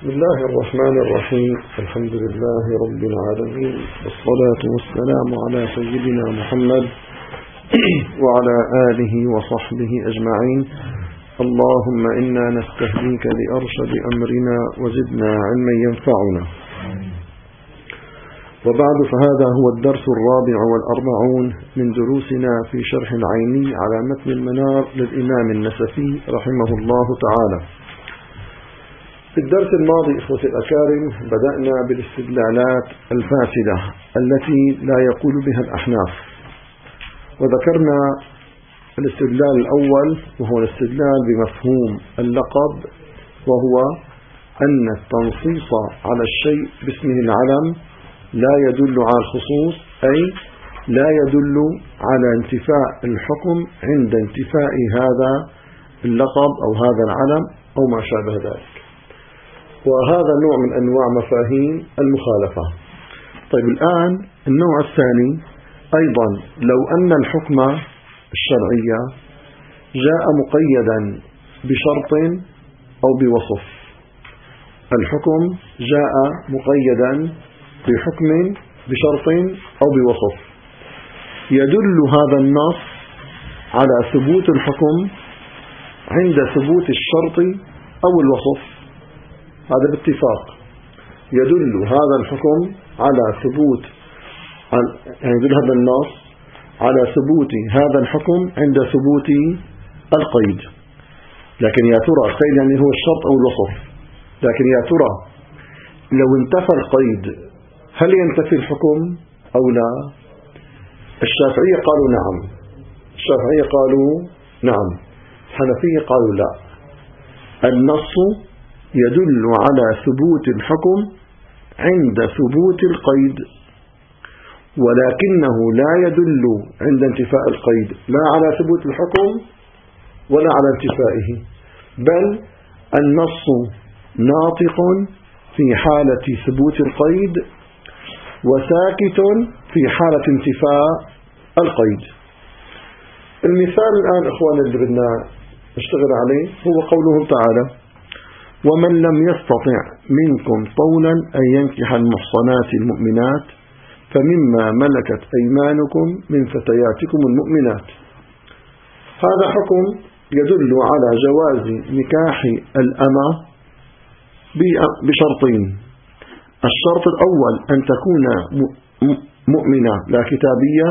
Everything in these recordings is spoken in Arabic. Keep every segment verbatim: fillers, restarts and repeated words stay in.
بسم الله الرحمن الرحيم. الحمد لله رب العالمين، والصلاة والسلام على سيدنا محمد وعلى آله وصحبه أجمعين. اللهم إنا نستهديك لأرشد أمرنا وزدنا علما ينفعنا. وبعد، فهذا هو الدرس الرابع والأربعون من دروسنا في شرح العيني على متن المنار للإمام النسفي رحمه الله تعالى. في الدرس الماضي إخوتي الأكارم بدأنا بالاستدلالات الفاسدة التي لا يقول بها الأحناف، وذكرنا الاستدلال الأول وهو الاستدلال بمفهوم اللقب، وهو أن التنصيص على الشيء باسمه العلم لا يدل على الخصوص، أي لا يدل على انتفاء الحكم عند انتفاء هذا اللقب أو هذا العلم أو ما شابه ذلك. وهذا نوع من أنواع مفاهيم المخالفة. طيب، الآن النوع الثاني أيضا، لو أن الحكم الشرعي جاء مقيدا بشرط أو بوصف، الحكم جاء مقيدا بحكم بشرط أو بوصف، يدل هذا النص على ثبوت الحكم عند ثبوت الشرط أو الوصف. هذا باتفاق يدل هذا الحكم على ثبوت، يعني يدل هذا النص على ثبوت هذا الحكم عند ثبوت القيد. لكن يا ترى القيد يعني هو الشرط أو الوصف، لكن يا ترى لو انتفى القيد هل ينتفي الحكم أو لا؟ الشافعية قالوا نعم، الشافعية قالوا نعم، الحنفية قالوا لا. النص يدل على ثبوت الحكم عند ثبوت القيد، ولكنه لا يدل عند انتفاء القيد لا على ثبوت الحكم ولا على انتفائه، بل النص ناطق في حالة ثبوت القيد وساكت في حالة انتفاء القيد. المثال الآن إخواني اللي بدنا نشتغل عليه هو قوله تعالى: ومن لم يستطع منكم طولا أن ينكح المحصنات المؤمنات فمما ملكت أيمانكم من فتياتكم المؤمنات. هذا حكم يدل على جواز نكاح الأمة بشرطين. الشرط الأول أن تكون مؤمنة لا كتابية،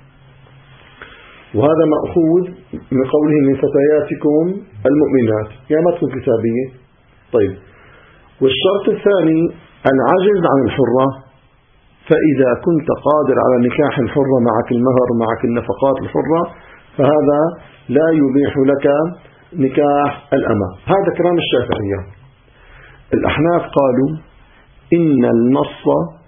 وهذا مأخوذ من قوله من فتياتكم المؤمنات، يعني ما تكون كتابية. طيب، والشرط الثاني العجز عن الحرة، فإذا كنت قادر على نكاح الحرة معك المهر معك النفقات الحرة فهذا لا يبيح لك نكاح الأمة. هذا كلام الشافعية. الأحناف قالوا إن النص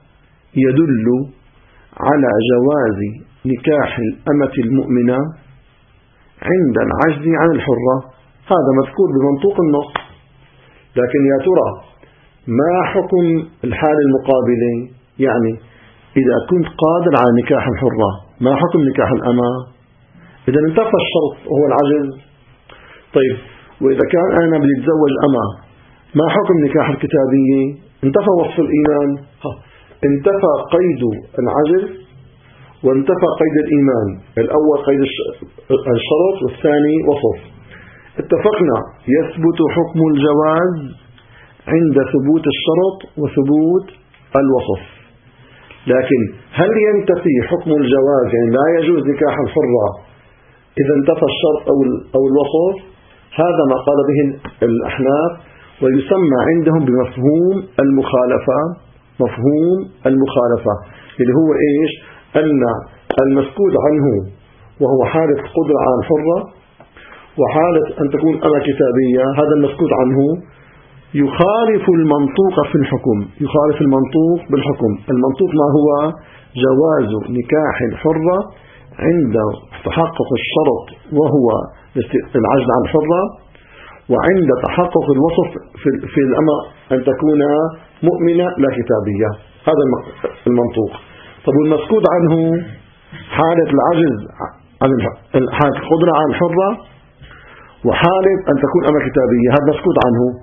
يدل على جواز نكاح الأمة المؤمنة عند العجز عن الحرة، هذا مذكور بمنطوق النص. لكن يا ترى ما حكم الحالة المقابلة؟ يعني إذا كنت قادر على نكاح الحرة ما حكم نكاح الأمة؟ إذا انتفى الشرط وهو العجز. طيب، وإذا كان أنا بدي أتزوج أمة ما حكم نكاح الكتابية؟ انتفى وصف الإيمان، انتفى قيد العجز وانتفى قيد الإيمان. الأول قيد الشرط والثاني وصف. اتفقنا يثبت حكم الجواز عند ثبوت الشرط وثبوت الوصف، لكن هل ينتفي حكم الجواز، يعني لا يجوز نكاح الحرة إذا انتفى الشرط أو الوصف؟ هذا ما قال به الأحناف، ويسمى عندهم بمفهوم المخالفة. مفهوم المخالفة اللي هو إيش؟ أن المسكوت عنه وهو حالة قدرة على الحرة وحالة أن تكون أمة كتابية، هذا المسكوت عنه يخالف المنطوق في الحكم، يخالف المنطوق بالحكم. المنطوق ما هو؟ جواز نكاح الحرة عند تحقق الشرط وهو العجز عن الحرة، وعند تحقق الوصف في الأمة أن تكون مؤمنة لا كتابية. هذا المنطوق. طب والمسكوت عنه حالة العجز عن حالة القدرة على الحرة وحالة أن تكون أمة كتابية، هذا مسكوت عنه.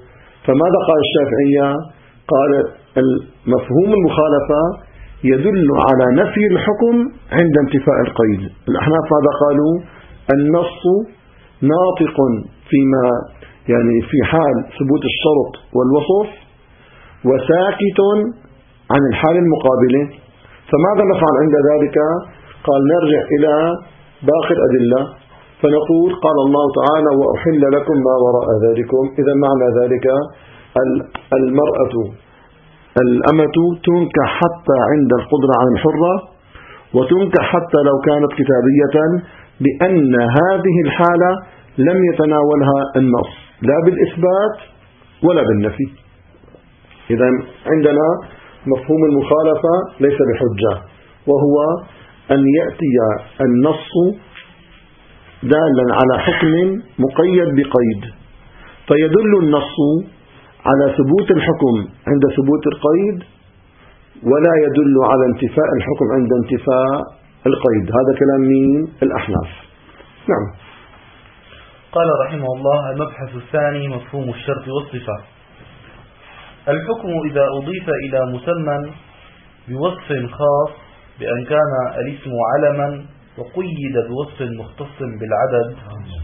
فماذا قال الشافعية؟ قال مفهوم المخالفة يدل على نفي الحكم عند انتفاء القيد. الأحناف ماذا قالوا؟ النص ناطق فيما يعني في حال ثبوت الشرط والوصف وساكت عن الحال المقابلة. فماذا نفعل عند ذلك؟ قال نرجع إلى باقي الأدلة فنقول قال الله تعالى وأحل لكم ما وراء ذلكم. إذا معنى ذلك المرأة الأمة تنكح حتى عند القدرة على الحرة، وتنكح حتى لو كانت كتابية، لأن هذه الحالة لم يتناولها النص لا بالإثبات ولا بالنفي. إذا عندنا مفهوم المخالفة ليس بحجة، وهو أن يأتي النص دالا على حكم مقيد بقيد، فيدل النص على ثبوت الحكم عند ثبوت القيد، ولا يدل على انتفاء الحكم عند انتفاء القيد. هذا كلام مين؟ الأحناف. نعم. قال رحمه الله: المبحث الثاني مفهوم الشرط والصفة. الحكم إذا أضيف إلى مسمى بوصف خاص بأن كان الاسم علما وقيد بوصف مختص بالعدد،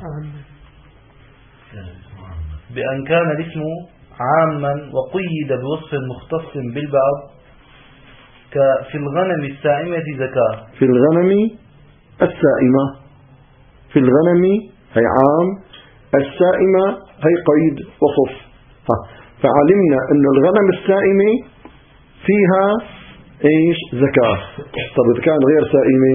بأن كان الاسم عاما وقيد بوصف مختص بالبعض، كفي الغنم السائمة زكاة. في الغنم السائمة، في الغنم هي عام، السائمة هي قيد وصف. فعلمنا أن الغنم السائمة فيها إيش؟ زكاة. طب إذا كان غير سائمة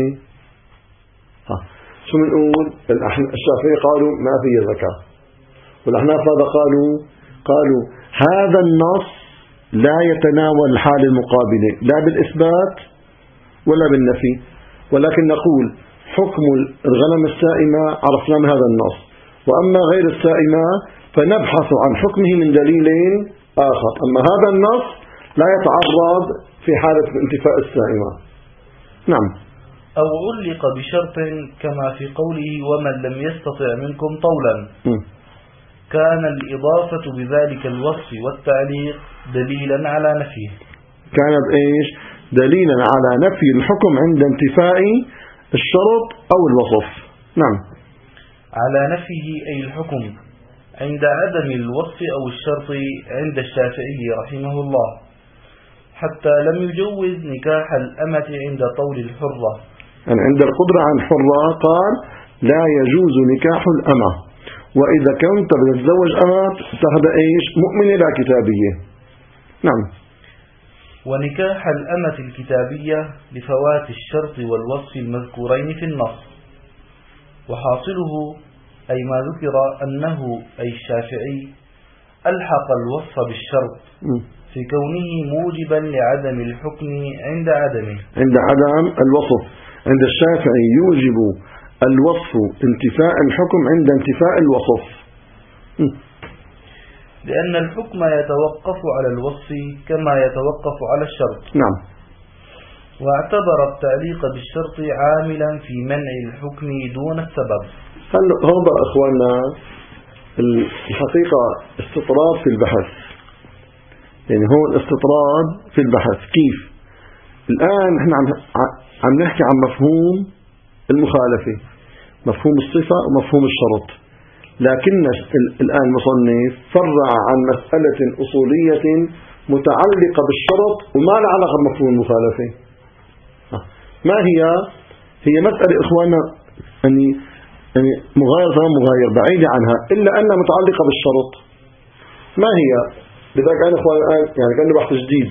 ها شو بنقول؟ الشافعي قالوا ما فيه زكاة، والأحناف ماذا قالوا؟ قالوا هذا النص لا يتناول الحال المقابلة لا بالإثبات ولا بالنفي، ولكن نقول حكم الغنم السائمة عرفنا من هذا النص، وأما غير السائمة فنبحث عن حكمه من دليل آخر. أما هذا النص لا يتعرض في حالة انتفاء السائمة. نعم. أو علق بشرط كما في قوله ومن لم يستطع منكم طولا، م. كان الإضافة بذلك الوصف والتعليق دليلا على نفيه. كانت إيش؟ دليلا على نفي الحكم عند انتفاء الشرط أو الوصف. نعم. على نفيه أي الحكم عند عدم الوصف أو الشرط عند الشافعي رحمه الله، حتى لم يجوز نكاح الأمة عند طول الحرة. يعني عند القدرة عن الحرة قال لا يجوز نكاح الأمة، وإذا كنت بتتزوج أمة تهدأ إيش؟ مؤمنة لا كتابية. نعم. ونكاح الأمة الكتابية لفوات الشرط والوصف المذكورين في النص، وحاصله أي ما ذكر أنه أي الشافعي ألحق الوصف بالشرط في كونه موجبا لعدم الحكم عند عدمه. عند عدم الوصف عند الشافعي يوجب الوصف انتفاء الحكم عند انتفاء الوصف، لأن الحكم يتوقف على الوصف كما يتوقف على الشرط. نعم. واعتبر التعليق بالشرط عاملا في منع الحكم دون السبب. هل هذا أخواننا الحقيقة استطراد في البحث، يعني هو الاستطراد في البحث. كيف؟ الآن احنا عم عم نحكي عن مفهوم المخالفة، مفهوم الصفة ومفهوم الشرط، لكن الآن مصنف فرع عن مسألة أصولية متعلقة بالشرط وما لها علاقة بمفهوم المخالفة. ما هي؟ هي مسألة إخواننا يعني يعني مغايرة مغاير بعيدة عنها، إلا أنها متعلقة بالشرط. ما هي؟ لذلك أنا إخوان الآن يعني كان بحث جديد.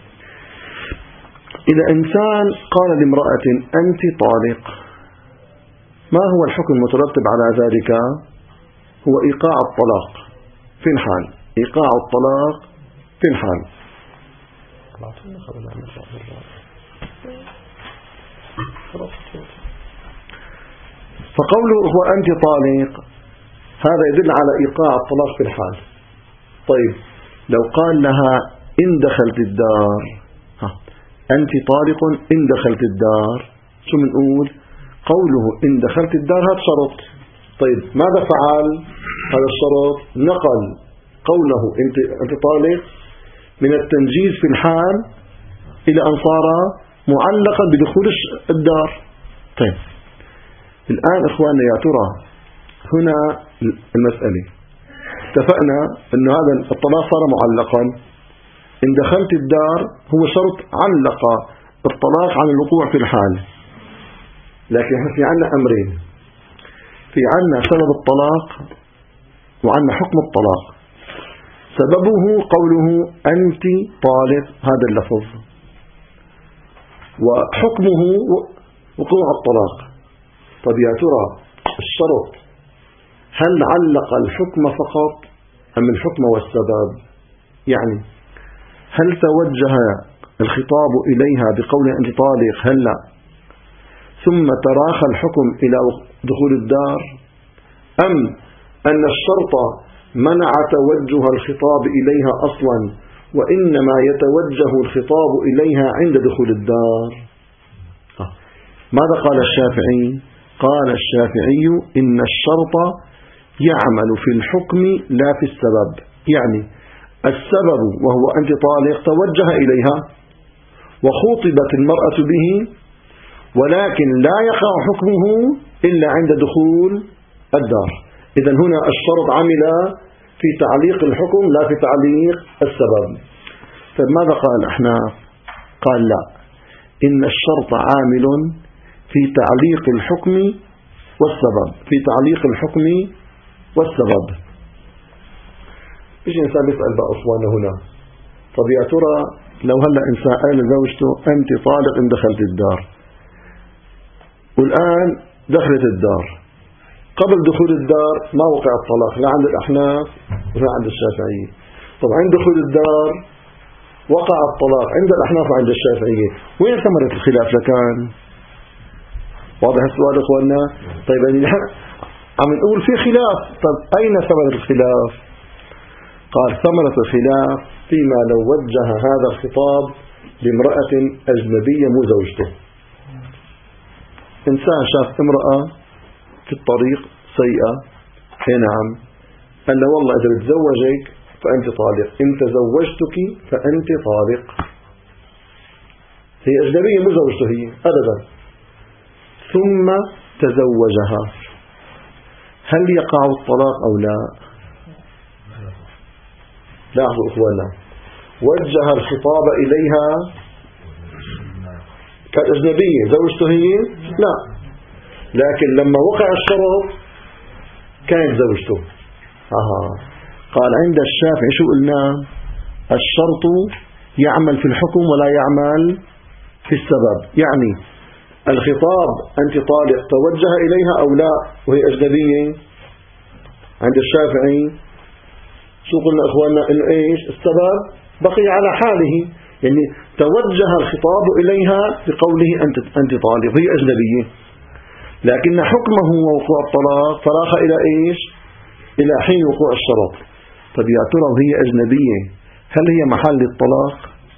إذا إنسان قال لامرأة أنت طالق، ما هو الحكم المترتب على ذلك؟ هو إيقاع الطلاق في الحال، إيقاع الطلاق في الحال. فقوله هو أنت طالق هذا يدل على إيقاع الطلاق في الحال. طيب لو قال لها إن دخلت الدار، ها أنت طالق إن دخلت الدار، شو بنقول؟ قوله إن دخلت الدار هذا شرط. طيب ماذا فعل هذا الشرط؟ نقل قوله أنت, أنت طالق من التنجيز في الحال إلى أن صار معلقا بدخول الدار. طيب الآن إخواننا يا ترى هنا المسألة اتفقنا أن هذا الطلاق صار معلقا، إن دخلت الدار هو شرط علق الطلاق عن الوقوع في الحال. لكن في عنا أمرين، في عنا سبب الطلاق وعنا حكم الطلاق. سببه قوله أنت طالق هذا اللفظ، وحكمه وقوع الطلاق. طب يا ترى الشرط هل علق الحكم فقط أم الحكم والسبب؟ يعني هل توجه الخطاب إليها بقول أنت طالق هلا ثم تراخى الحكم إلى دخول الدار، أم أن الشرط منع توجه الخطاب إليها أصلا وإنما يتوجه الخطاب إليها عند دخول الدار؟ ماذا قال الشافعي؟ قال الشافعي إن الشرط يعمل في الحكم لا في السبب. يعني السبب وهو أنت طالق توجه إليها وخوطبت المرأة به، ولكن لا يقع حكمه إلا عند دخول الدار. إذن هنا الشرط عمل في تعليق الحكم لا في تعليق السبب. فماذا قال الأحناف؟ قال لا، إن الشرط عامل في تعليق الحكم والسبب، في تعليق الحكم والسبب. إيش إنسان يسأل بقى أخوانا هنا، طب يا ترى لو هلأ إنسان قال لزوجته أنت طالق إن دخلت الدار، والآن دخلت الدار، قبل دخول الدار ما وقع الطلاق لا عند الأحناف ولا عند الشافعية. طب عند دخول الدار وقع الطلاق عند الأحناف وعند الشافعية، وين ثمرة الخلاف لكان؟ واضح السؤال إخواننا؟ طيب يعني عم نقول في خلاف، طب أين ثمرة الخلاف؟ قال ثمرة الخلاف فيما لو وجه هذا الخطاب لامرأة أجنبية مو زوجته. إنسان شاف امرأة في الطريق سيئة، هي نعم، قال له والله إذا بتزوجك فأنت طالق، إن تزوجتك فأنت طالق. هي أجنبية مو زوجته هي أبدا، ثم تزوجها، هل يقع الطلاق أو لا؟ لاحظوا إخوانا، وجه الخطاب إليها كالأجنبية زوجته هي لا، لكن لما وقع الشرط كانت زوجته. آه. قال عند الشافعي شو قلنا؟ الشرط يعمل في الحكم ولا يعمل في السبب. يعني الخطاب أنت طالق توجه إليها أو لا وهي أجنبية؟ عند الشافعي شو قلنا إخواننا؟ إنه إيش السبب بقي على حاله، يعني توجه الخطاب إليها بقوله أنت أنت طالق وهي أجنبية، لكن حكمه ووقوع الطلاق فراخ إلى إيش؟ إلى حين وقوع الشرط. طب يا ترى وهي أجنبية هل هي محل الطلاق؟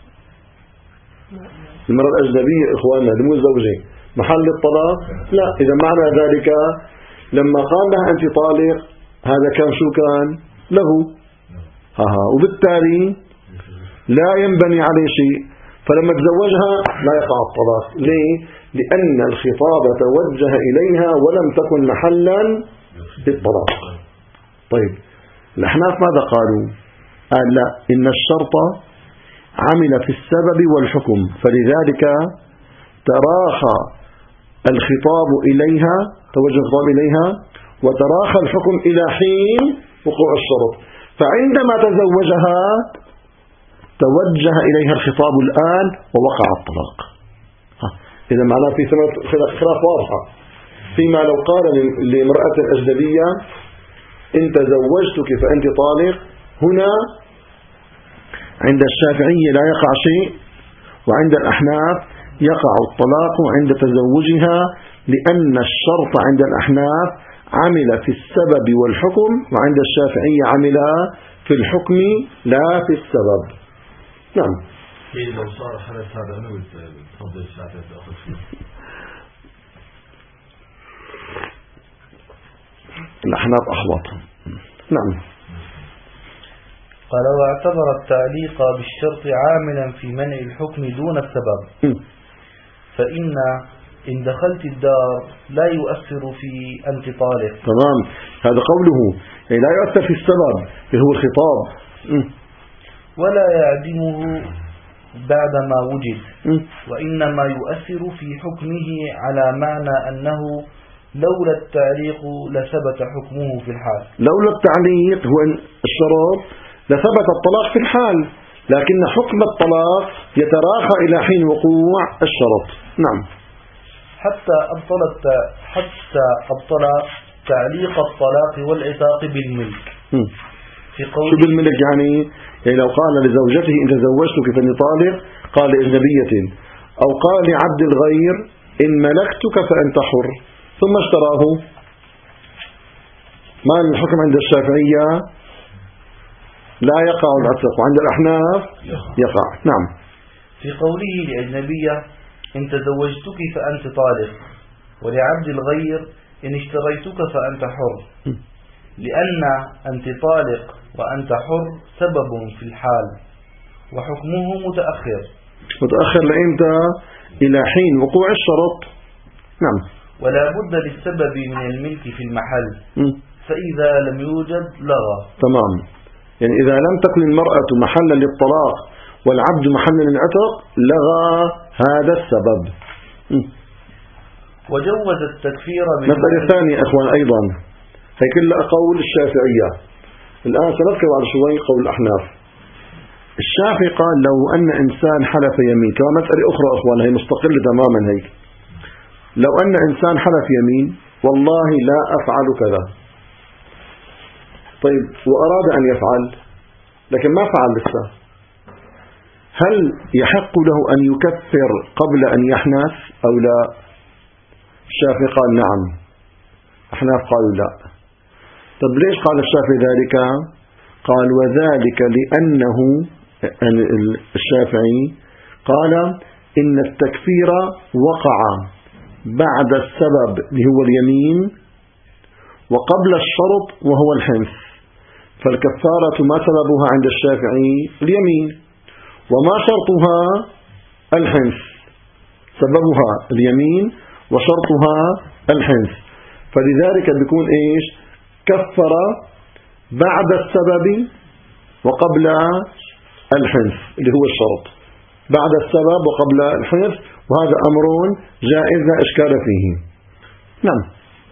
المرأة الأجنبية إخواننا مو الزوجة محل الطلاق؟ لا. إذا معنى ذلك لما قال لها أنت طالق هذا كان شو كان؟ له. ها وبالتالي لا ينبني عليه شيء، فلما تزوجها لا يقع الطلاق. ليه؟ لأن الخطاب توجه إليها ولم تكن محلا للطلاق. طيب الأحناف ماذا قالوا؟ قال لا، إن الشرط عمل في السبب والحكم، فلذلك تراخى الخطاب إليها، توجه الخطاب إليها، وتراخى الحكم إلى حين وقوع الشرط، فعندما تزوجها توجه إليها الخطاب الآن ووقع الطلاق. إذا معناه في خلاف واضحة فيما لو قال لامرأة أجنبية إن تزوجتك فأنت طالق، هنا عند الشافعية لا يقع شيء، وعند الأحناف يقع الطلاق عند تزوجها، لأن الشرط عند الأحناف عمل في السبب والحكم، وعند الشافعية عمل في الحكم لا في السبب. نعم. لو صار حدث هذا أنا بتفضل الشافعي تأخذ فيه. الأحناف أخوات. نعم. قال واعتبر التعليق بالشرط عاملا في منع الحكم دون السبب م. فإن إن دخلت الدار لا يؤثر في أنت طالق. تمام، هذا قوله يعني لا يؤثر في السبب اللي هو الخطاب م. ولا يعدمه بعدما وجد م. وإنما يؤثر في حكمه على معنى أنه لولا التعليق لثبت حكمه في الحال. لولا التعليق هو الشرط لثبت الطلاق في الحال، لكن حكم الطلاق يتراخى إلى حين وقوع الشرط. نعم. حتى أبطل حتى أبطل تعليق الطلاق والعتاق بالملك. م. في قول شو بالملك يعني؟ يعني لو قال لزوجته إن تزوجتك فإني طالق قال لأجنبية، أو قال لعبد الغير إن ملكتك فأنت حر ثم اشتراه، ما الحكم عند الشافعية؟ لا يقع العتق، وعند الأحناف يقع. نعم. في قوله لأجنبية إن تزوجتك فأنت طالق، ولعبد الغير إن اشتريتك فأنت حر، لأن أنت طالق وأنت حر سبب في الحال وحكمه متأخر. متأخر لإمتى؟ إلى حين وقوع الشرط. نعم. ولا بد للسبب من الملك في المحل، م. فإذا لم يوجد لغى. تمام، يعني إذا لم تكن المرأة محلا للطلاق والعبد محلا للعتق لغى هذا السبب. م. وجوز التكفير مسألة ثانية أخوان أيضا، هي كلها قول الشافعية. الآن سنذكر على شوي قول الأحناف. الشافعي قال لو أن إنسان حلف يمين، كما مسألة أخرى أخوان هي مستقلة تماما هيك. لو أن إنسان حلف يمين والله لا أفعل كذا، طيب وأراد أن يفعل لكن ما فعل لسه، هل يحق له أن يكفر قبل أن يحنث أو لا؟ الشافعي قال نعم، أحناف قالوا لا. طب ليش قال الشافعي ذلك؟ قال وذلك لأنه الشافعي قال إن التكفير وقع بعد السبب اللي هو اليمين وقبل الشرط وهو الحنث، فالكفارة ما سببها عند الشافعي اليمين وما شرطها الحنث، سببها اليمين وشرطها الحنث، فلذلك بيكون إيش؟ كفر بعد السبب وقبل الحنث اللي هو الشرط، بعد السبب وقبل الحنث، وهذا أمر جائز لا إشكال فيه. نعم.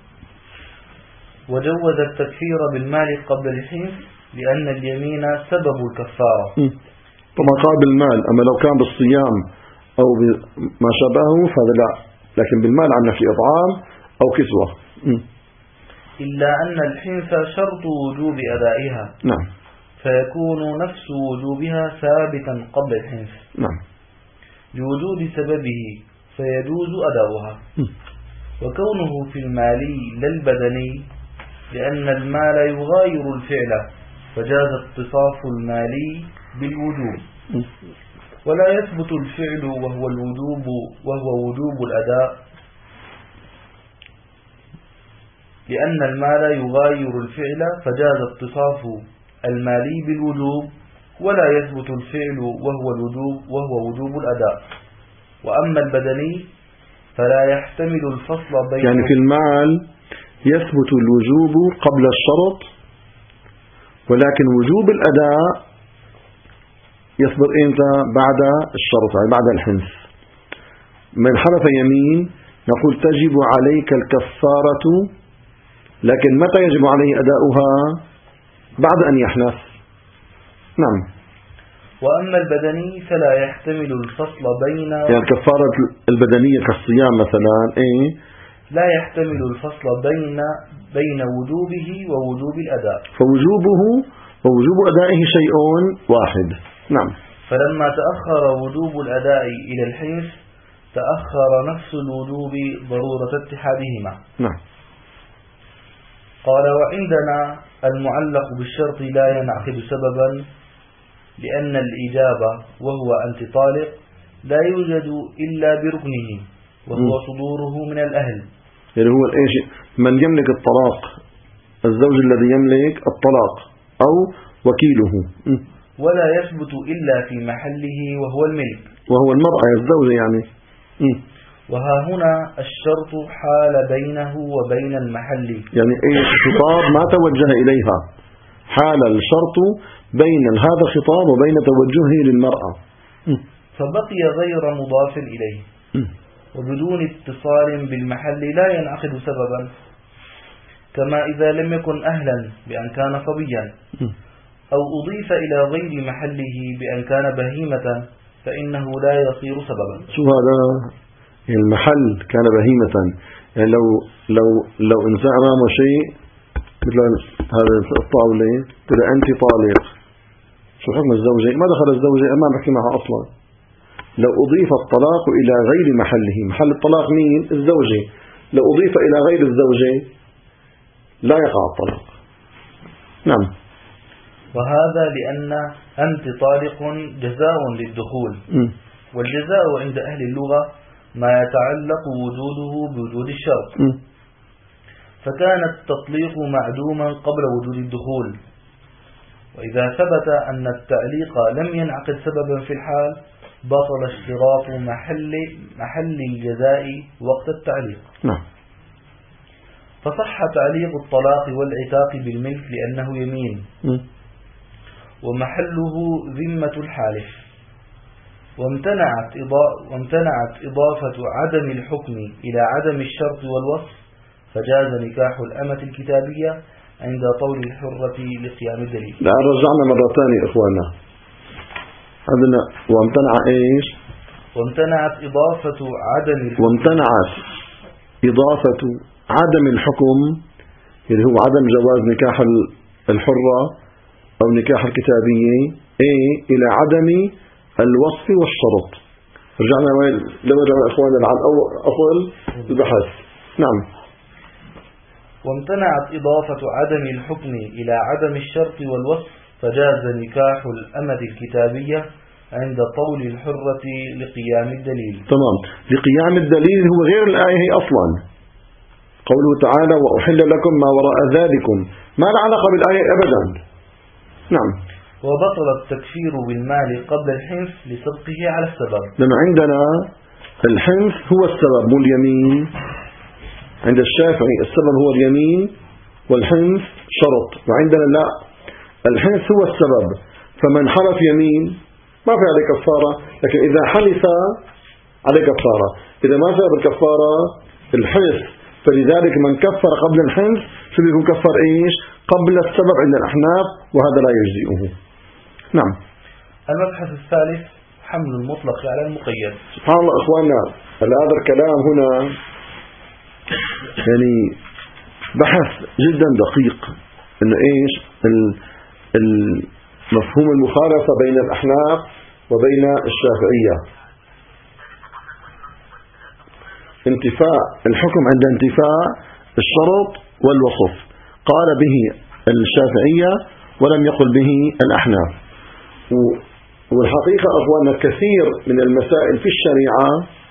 وجوز التكفير بالمال قبل الحنث لأن اليمين سبب الكفارة. طبعا قال بالمال، أما لو كان بالصيام أو ما شابهه فهذا لا، لكن بالمال عنا في إطعام أو كسوة. إلا أن الحنث شرط وجوب أدائها. نعم. فيكون نفس وجوبها ثابتا قبل الحنث. نعم. لوجود سببه فيجوز أداؤها. وكونه في المالي لا البدني لأن المال يغاير الفعل فجاز اتصاف المالي بالوجوب، ولا يثبت الفعل وهو الوجوب وهو وجوب الأداء لأن المال يغاير الفعل فجاز اتصاف المالي بالوجوب، ولا يثبت الفعل وهو الوجوب وهو وجوب الأداء. وأما البدني فلا يحتمل الفصل بين، يعني في المال يثبت الوجوب قبل الشرط، ولكن وجوب الأداء يثبت إمتى؟ بعد الشرط، يعني بعد الحنث. من حلف يمين نقول تجب عليك الكفارة، لكن متى يجب عليه أداؤها؟ بعد أن يحنث. نعم. وأما البدني فلا يحتمل الفصل بين، يعني الكفارة البدنية كالصيام مثلا إيه؟ لا يحتمل الفصل بين بين وجوبه ووجوب الأداء، فوجوبه ووجوب أدائه شيء واحد. نعم. فلما تأخر وجوب الأداء إلى الحنث تأخر نفس الوجوب ضرورة اتحادهما. نعم. قال وعندنا المعلق بالشرط لا ينعقد سببا لأن الإجابة وهو أنت طالق لا يوجد إلا بركنه وهو صدوره من الأهل. يعني هو الإيش؟ من يملك الطلاق، الزوج الذي يملك الطلاق أو وكيله. ولا يثبت إلا في محله وهو الملك، وهو المرأة الزوجة يعني. وها هنا الشرط حال بينه وبين المحل، يعني أي خطاب ما توجه إليها، حال الشرط بين هذا الخطاب وبين توجهه للمرأة، فبقي غير مضاف إليه وبدون اتصال بالمحل لا ينعقد سببا، كما إذا لم يكن أهلا بأن كان صبيا، أو أضيف إلى غير محله بأن كان بهيمة فإنه لا يصير سببا. شو هذا؟ المحل كان بهيمة، يعني لو لو لو إنسان أمامه شيء مثل هذا الطاولة تقول أنت طالق، شو حكم الزوجة؟ ما دخل الزوجة، ما بحكي معها أصلا. لو أضيف الطلاق إلى غير محله، محل الطلاق مين؟ الزوجة. لو أضيف إلى غير الزوجة لا يقع الطلاق. نعم. وهذا لأن أنت طالق جزاء للدخول، م. والجزاء عند أهل اللغة ما يتعلق وجوده بوجود الشرط، م. فكان التطليق معدوما قبل وجود الدخول، وإذا ثبت أن التعليق لم ينعقد سببا في الحال بطل اشتراط محل محل الجزاء وقت التعليق. نعم. فصح تعليق الطلاق والعتاق بالملك لأنه يمين، م. ومحله ذمة الحالف، وامتنعت وامتنعت إضافة عدم الحكم إلى عدم الشرط والوصف، فجاز نكاح الأمة الكتابية عند طول الحرة لقيام الدليل. لا رجعنا مرة ثانية إخوانا، عندنا وامتنع إيش؟ وامتنعت إضافة عدم الحكم وامتنعت إضافة عدم الحكم اللي هو عدم جواز نكاح الحرة أو نكاح الكتابية إيه إلى عدم الوصف والشرط. رجعنا وين؟ لما رجعنا إخوانا عن أول البحث. نعم. وامتنعت إضافة عدم الحكم إلى عدم الشرط والوصف، فجاز نكاح الأمة الكتابية عند طول الحرة لقيام الدليل. تمام. لقيام الدليل هو غير الآية هي أصلا. قوله تعالى وأحل لكم ما وراء ذلكم، ما له علاقة بالآية أبدا. نعم. وبطل التكفير بالمال قبل الحنث لصدقه على السبب، لأن عندنا الحنث هو السبب مو اليمين. عند الشافعي السبب هو اليمين والحنث شرط، وعندنا لا، الحنث هو السبب، فمن حلف يمين ما في عليه كفارة، لكن إذا حلف عليه كفارة. إذا ما سبب الكفارة الحنث، فلذلك من كفر قبل الحنث فبيكون كفر إيش؟ قبل السبب عند الأحناف، وهذا لا يجزئه. نعم. المبحث الثالث حمل المطلق على المقيد. سبحان الله إخواننا، هذا الكلام هنا يعني بحث جدا دقيق، إنه إيش المفهوم المخالفة بين الأحناف وبين الشافعية. انتفاء الحكم عند انتفاء الشرط والوصف، قال به الشافعية ولم يقل به الأحناف. والحقيقة أخوانا كثير من المسائل في الشريعة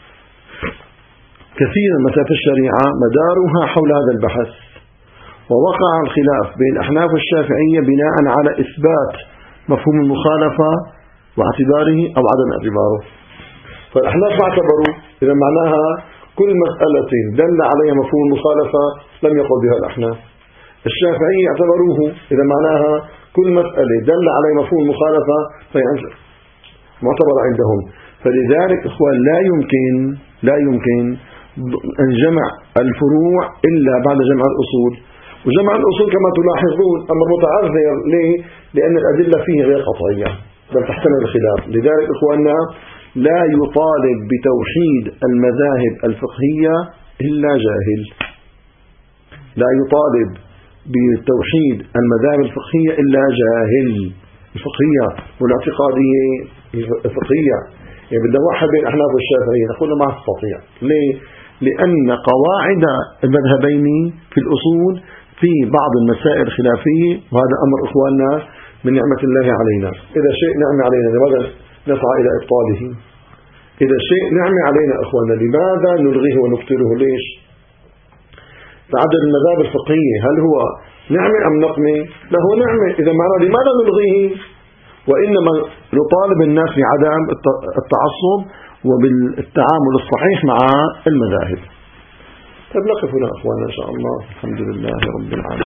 كثير من مسائل في الشريعة مدارها حول هذا البحث، ووقع الخلاف بين الأحناف والشافعية بناء على إثبات مفهوم المخالفة واعتباره أو عدم اعتباره. فالأحناف اعتبروا إذا معناها كل مسألة دل عليها مفهوم المخالفة لم يقل بها الأحناف. الشافعية اعتبروه إذا معناها كل مسألة دل عليها مفهوم المخالفة فهي معتبر عندهم. فلذلك إخوان لا يمكن لا يمكن أن جمع الفروع إلا بعد جمع الأصول، وجمع الأصول كما تلاحظون أمر متعذر. ليه؟ لأن الأدلة فيه غير قطعية بل تحتمل الخلاف. لذلك إخواننا لا يطالب بتوحيد المذاهب الفقهية إلا جاهل، لا يطالب بتوحيد المذاهب الفقهية إلا جاهل. الفقهية والاعتقادية الفقهية يعني بدنا نوحد بين الأحناف والشافعية، نقول ما استطيع. ليه؟ لأن قواعد المذهبين في الأصول في بعض المسائل الخلافية، وهذا أمر إخواننا من نعمة الله علينا. إذا شيء نعمة علينا لماذا نسعى إلى إبطاله؟ إذا شيء نعمة علينا إخواننا لماذا نلغيه ونبطله؟ ليش؟ تعدد المذاهب الفقهية هل هو نعمة أم نقمة؟ لا هو نعمة. إذا معنا لماذا نلغيه؟ وإنما نطالب الناس بعدم التعصب وبالتعامل الصحيح مع المذاهب. طيب نقف هنا أخوانا إن شاء الله. الحمد لله رب العالمين.